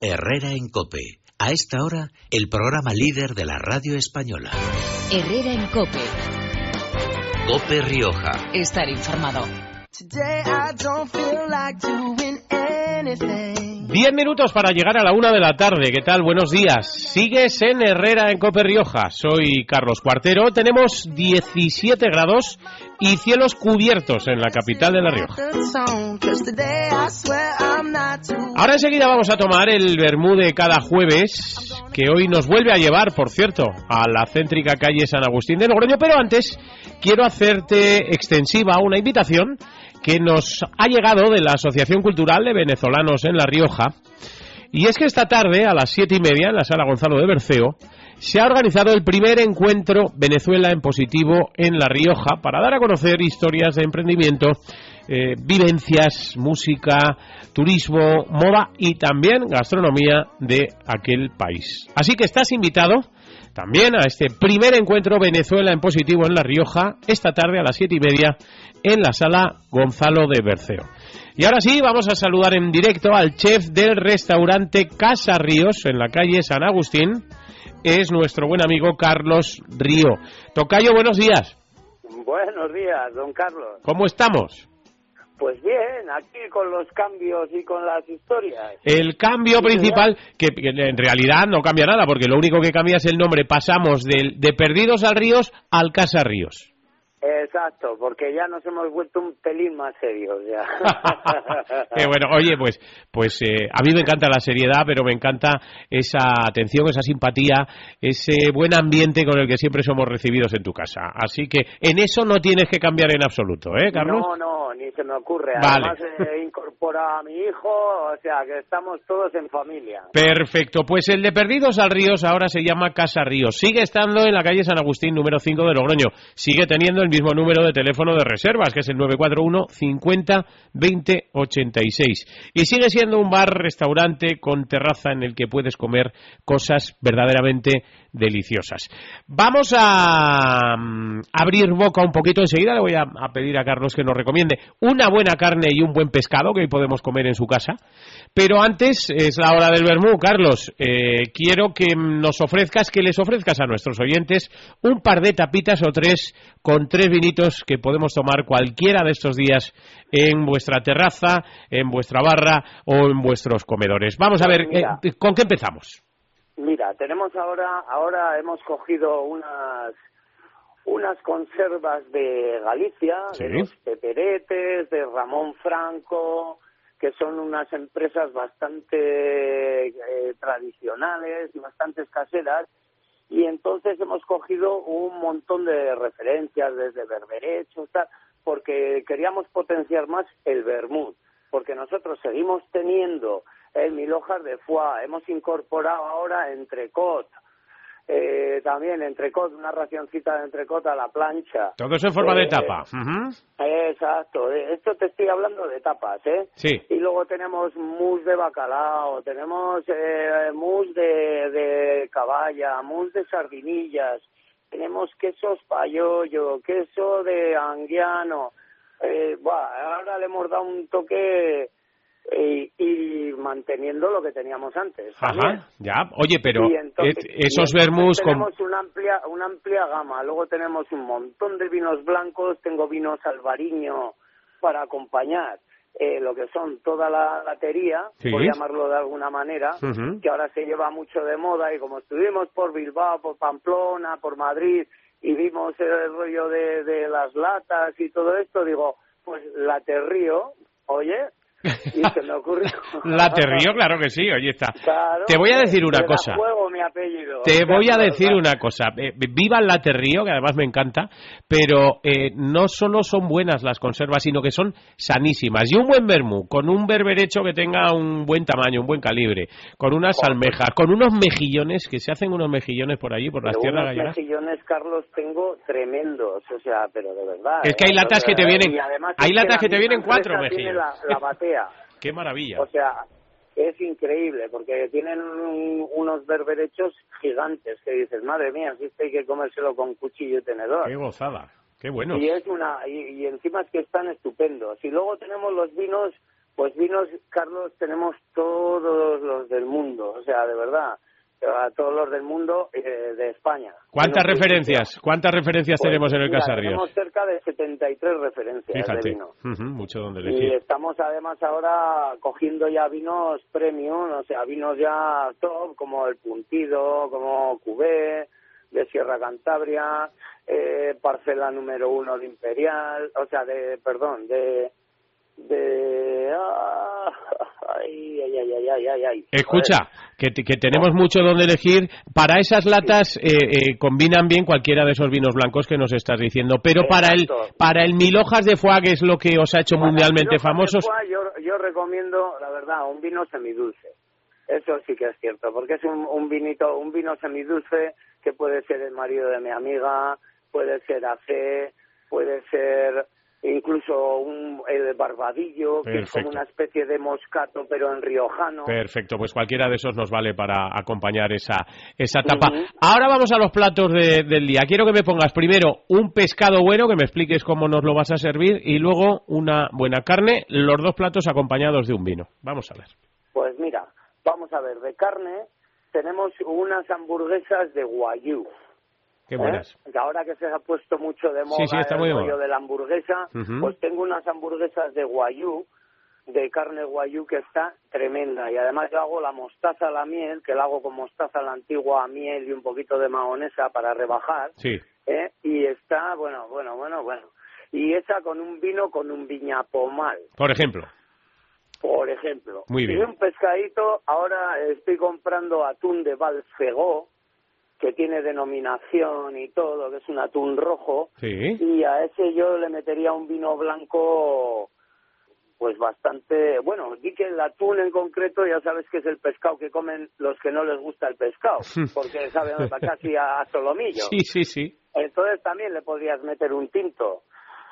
Herrera en COPE. A esta hora, el programa líder de la radio española. Herrera en COPE. COPE Rioja. Estar informado. 10 minutos para llegar a la 1 de la tarde. ¿Qué tal? Buenos días. Sigues en Herrera en COPE Rioja. Soy Carlos Cuartero. Tenemos 17 grados y cielos cubiertos en la capital de La Rioja. Ahora enseguida vamos a tomar el vermú de cada jueves, que hoy nos vuelve a llevar, por cierto, a la céntrica calle San Agustín de Logroño. Pero antes quiero hacerte extensiva una invitación que nos ha llegado de la Asociación Cultural de Venezolanos en La Rioja, y es que esta tarde a las 7:30 en la Sala Gonzalo de Berceo se ha organizado el primer encuentro Venezuela en Positivo en La Rioja para dar a conocer historias de emprendimiento, vivencias, música, turismo, moda y también gastronomía de aquel país. Así que estás invitado también a este primer encuentro Venezuela en Positivo en La Rioja, esta tarde a las 7:30 en la Sala Gonzalo de Berceo. Y ahora sí, vamos a saludar en directo al chef del restaurante Casa Ríos, en la calle San Agustín. Es nuestro buen amigo Carlos Río. Tocayo, buenos días. Buenos días, don Carlos. ¿Cómo estamos? Pues bien, aquí con los cambios y con las historias. El cambio principal, que en realidad no cambia nada, porque lo único que cambia es el nombre. Pasamos de Perdidos al Ríos al Casa Ríos. Exacto, porque ya nos hemos vuelto un pelín más serios ya. Qué bueno. Oye, pues a mí me encanta la seriedad, pero me encanta esa atención, esa simpatía, ese buen ambiente con el que siempre somos recibidos en tu casa. Así que en eso no tienes que cambiar en absoluto, ¿eh, Carlos? No, ni se me ocurre. Vale. Además he incorporado a mi hijo, o sea que estamos todos en familia. Perfecto, pues el de Perdidos al Ríos ahora se llama Casa Ríos. Sigue estando en la calle San Agustín, número 5 de Logroño. Sigue teniendo el mismo número de teléfono de reservas, que es el 941 50 20 86. Y sigue siendo un bar-restaurante con terraza en el que puedes comer cosas verdaderamente deliciosas. Vamos a abrir boca un poquito enseguida. Le voy a pedir a Carlos que nos recomiende una buena carne y un buen pescado que hoy podemos comer en su casa. Pero antes es la hora del vermú. Carlos, quiero que les ofrezcas a nuestros oyentes un par de tapitas o tres con 3 vinitos que podemos tomar cualquiera de estos días en vuestra terraza, en vuestra barra o en vuestros comedores. Vamos a ver, ¿con qué empezamos? Mira, tenemos ahora hemos cogido unas conservas de Galicia, ¿sí?, de los Peperetes, de Ramón Franco, que son unas empresas bastante tradicionales y bastante caseras, y entonces hemos cogido un montón de referencias desde berberechos, tal, porque queríamos potenciar más el vermut, porque nosotros seguimos teniendo el mil hojas de foie, hemos incorporado ahora entrecot, también entrecot, una racioncita de entrecot a la plancha. Todo eso en forma de tapa. Exacto, esto te estoy hablando de tapas, ¿eh? Sí. Y luego tenemos mousse de bacalao, tenemos mousse de caballa, mousse de sardinillas, tenemos quesos payollo, queso de anguiano. Ahora le hemos dado un toque y manteniendo lo que teníamos antes. Ajá, ya. Oye, pero esos vermús vermús... Tenemos una amplia gama. Luego tenemos un montón de vinos blancos. Tengo vinos albariño para acompañar lo que son toda la latería, ¿sí?, por llamarlo de alguna manera, que ahora se lleva mucho de moda. Y como estuvimos por Bilbao, por Pamplona, por Madrid, y vimos el rollo de las latas y todo esto, digo, pues Laterrío, oye... Y se me ocurrió. Laterrío, claro que sí, oye, está. Claro, te voy a decir una cosa. Juego mi apellido. Te voy a decir una cosa. Viva el Laterrío, que además me encanta, pero no solo son buenas las conservas, sino que son sanísimas. Y un buen vermú, con un berberecho que tenga un buen tamaño, un buen calibre, con unas almejas, con unos mejillones, que se hacen unos mejillones por allí, por las tierras gallegas. Mejillones, Carlos, tengo tremendos, o sea, pero de verdad. Es que hay latas que te vienen, hay latas que te vienen 4 mejillones. La batea. ¡Qué maravilla! O sea, es increíble, porque tienen unos berberechos gigantes que dices, madre mía, si hay que comérselo con cuchillo y tenedor. ¡Qué gozada! ¡Qué bueno! Y encima es que están estupendos. Y luego tenemos los vinos Pues vinos, Carlos, tenemos todos los del mundo, o sea, de verdad, a todos los del mundo de España. ¿Cuántas referencias? ¿Cuántas referencias Pues, tenemos en el Casa Ríos? Tenemos cerca de 73 referencias. Fíjate, de vino. mucho donde Y elegir. estamos además ahora cogiendo ya vinos premium, o sea, vinos ya top, como el Puntido, como Cubé, de Sierra Cantabria, parcela número 1 de Imperial, o sea, ay. Escucha, que tenemos mucho donde elegir. Para esas latas combinan bien cualquiera de esos vinos blancos que nos estás diciendo, pero para el 1000 hojas de foie, que es lo que os ha hecho mundialmente famosos... Yo recomiendo, la verdad, un vino semidulce. Eso sí que es cierto, porque es un vino semidulce que puede ser el marido de mi amiga, puede ser AC, puede ser incluso el barbadillo, Perfecto. que es como una especie de moscato pero en riojano. Perfecto, pues cualquiera de esos nos vale para acompañar esa tapa. Ahora vamos a los platos del día. Quiero que me pongas primero un pescado bueno, que me expliques cómo nos lo vas a servir, y luego una buena carne, los dos platos acompañados de un vino. Vamos a ver. Pues mira, vamos a ver, de carne tenemos unas hamburguesas de Wagyu. Qué buenas. Que ahora que se ha puesto mucho de moda está muy el de rollo moda de la hamburguesa, pues tengo unas hamburguesas de Wagyu, de carne Wagyu, que está tremenda. Y además yo hago la mostaza a la miel, que la hago con mostaza a la antigua, miel y un poquito de mahonesa para rebajar. Sí. Y está, bueno. Y esa con un vino, con un viñapomal. Por ejemplo. Muy bien. Y un pescadito, ahora estoy comprando atún de Balfegó, que tiene denominación y todo, que es un atún rojo, sí. Y a ese yo le metería un vino blanco pues bastante... Bueno, di que el atún en concreto ya sabes que es el pescado que comen los que no les gusta el pescado, porque saben casi a solomillo. Sí. Entonces también le podrías meter un tinto.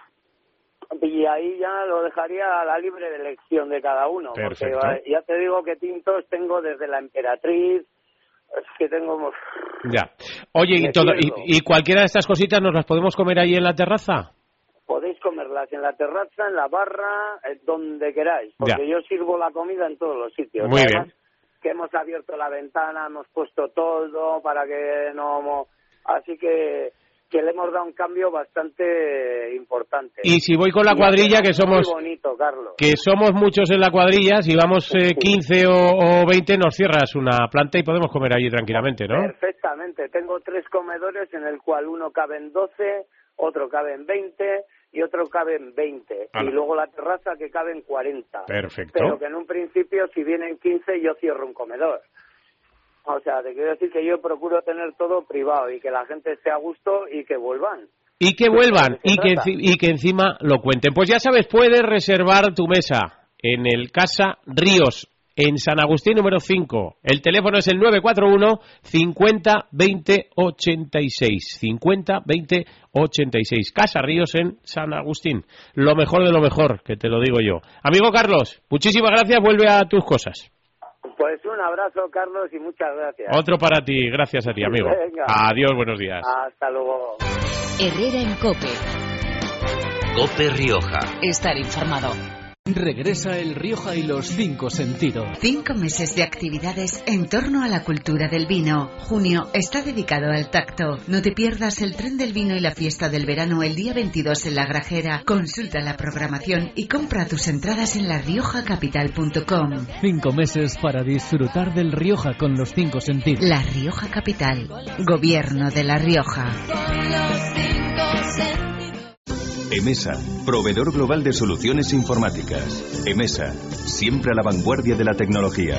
Y ahí ya lo dejaría a la libre elección de cada uno. Perfecto. Porque ya te digo que tintos tengo desde la Emperatriz, es que tengo... Ya. Oye, ¿y cualquiera de estas cositas nos las podemos comer ahí en la terraza? Podéis comerlas en la terraza, en la barra, donde queráis, porque yo sirvo la comida en todos los sitios. Muy Además, bien. que hemos abierto la ventana, hemos puesto todo para que no... Así que le hemos dado un cambio bastante importante. Y si voy con la cuadrilla, que somos... Muy bonito, Carlos. Que somos muchos en la cuadrilla, si vamos 15 o 20, nos cierras una planta y podemos comer allí tranquilamente, ¿no? Perfectamente. Tengo 3 comedores en el cual uno cabe en 12, otro cabe en 20 y otro cabe en 20. Y luego la terraza que cabe en 40. Perfecto. Pero que en un principio, si vienen 15, yo cierro un comedor. O sea, te quiero decir que yo procuro tener todo privado y que la gente esté a gusto y que vuelvan. Y que vuelvan y que encima lo cuenten. Pues ya sabes, puedes reservar tu mesa en el Casa Ríos, en San Agustín número 5. El teléfono es el 941 50 20 86. 50 20 86. Casa Ríos en San Agustín. Lo mejor de lo mejor, que te lo digo yo. Amigo Carlos, muchísimas gracias. Vuelve a tus cosas. Pues un abrazo, Carlos, y muchas gracias. Otro para ti. Gracias a ti, amigo. Venga. Adiós, buenos días. Hasta luego. Herrera en COPE. COPE Rioja. Estar informado. Regresa el Rioja y los 5 sentidos. 5 meses de actividades en torno a la cultura del vino. Junio está dedicado al tacto. No te pierdas el tren del vino y la fiesta del verano el día 22 en La Grajera. Consulta la programación y compra tus entradas en lariojacapital.com. 5 meses para disfrutar del Rioja con los 5 sentidos. La Rioja Capital. Gobierno de La Rioja. EMESA, proveedor global de soluciones informáticas. EMESA, siempre a la vanguardia de la tecnología.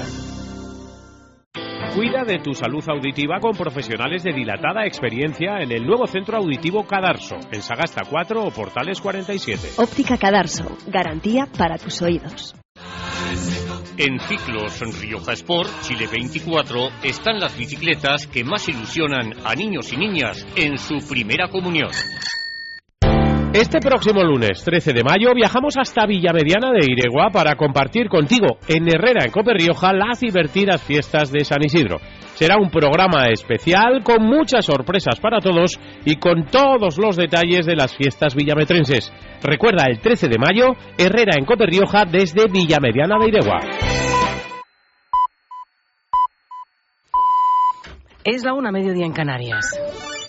Cuida de tu salud auditiva con profesionales de dilatada experiencia en el nuevo centro auditivo Cadarso, en Sagasta 4 o Portales 47. Óptica Cadarso, garantía para tus oídos. En Ciclos Rioja Sport, Chile 24, están las bicicletas que más ilusionan a niños y niñas en su primera comunión. Este próximo lunes 13 de mayo viajamos hasta Villamediana de Iregua para compartir contigo en Herrera en COPE Rioja las divertidas fiestas de San Isidro. Será un programa especial con muchas sorpresas para todos y con todos los detalles de las fiestas villametrenses. Recuerda, el 13 de mayo, Herrera en Cope Rioja desde Villamediana de Iregua. Es la 1:00 en Canarias.